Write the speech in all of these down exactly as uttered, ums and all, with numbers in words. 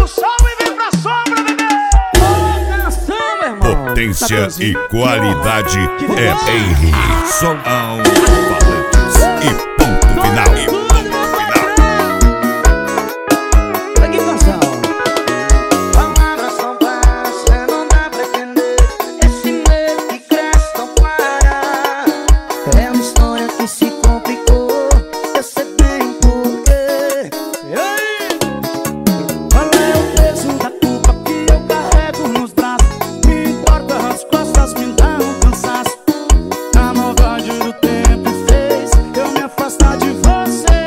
o sol e vem pra sombra, bebê. Atenção, meu irmão. Potência e qualidade é Henry Som Falantes e ponto final. E ponto final. Que canção? Palavras são baixas, não dá pra entender. Esse medo que cresce não para. É uma história que se complicou. Eu sei bem por quê. Qual é o peso da culpa que eu carrego nos braços? Me entorta as costas, me dá um cansaço. A maldade do tempo fez eu me afastar de você.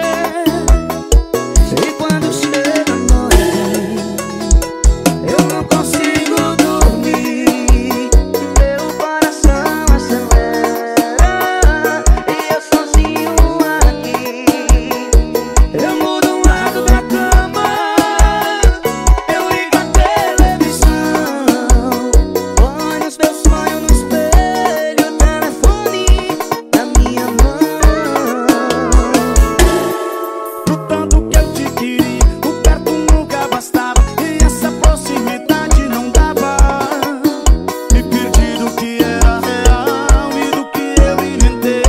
E quando chega a noite, eu não consigo dormir. Meu coração acelera e eu sozinho aqui. Eu mudo o lado da cama, eu ligo a televisão. Olho os meus sonhos no espelho, o telefone na minha mão. No tanto que eu te queria, o perto nunca bastava e essa proximidade não dava. Me perdi do que era real e do que eu inventei.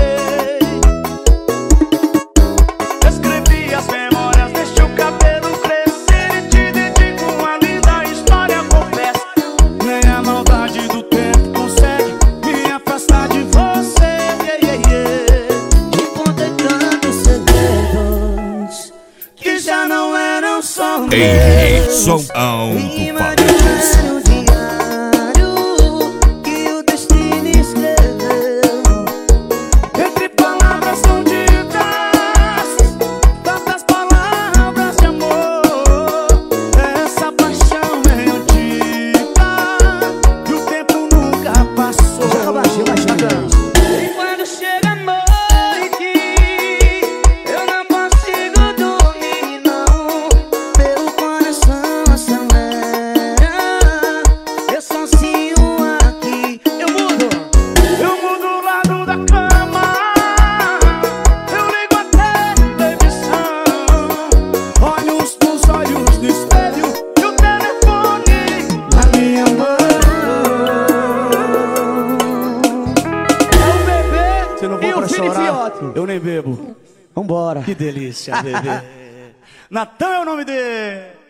Escrevi as memórias, deixei o cabelo crescer e te dedico uma linda história, confesso. Nem a maldade do tempo consegue me afastar de você. Yeah, yeah, yeah. E contei tantos segredos Que já não eram só Henry meus. Som e Falantes. no diário que o destino escreveu. Entre palavras não ditas, tantas palavras de amor. Essa paixão é antiga e o tempo nunca passou. Joga baixinho, baixinho. E quando chega a noite, eu não consigo dormir, não. Meu coração acelera, eu sozinho aqui. Eu mudo, eu mudo o lado da cama, eu ligo a televisão. Olho os teus olhos no espelho e o telefone na minha mão. É o bebê Se não for e o pra Fini chorar, Fiote. Eu nem bebo. Vambora. Que delícia, bebê. Natan é o nome dele.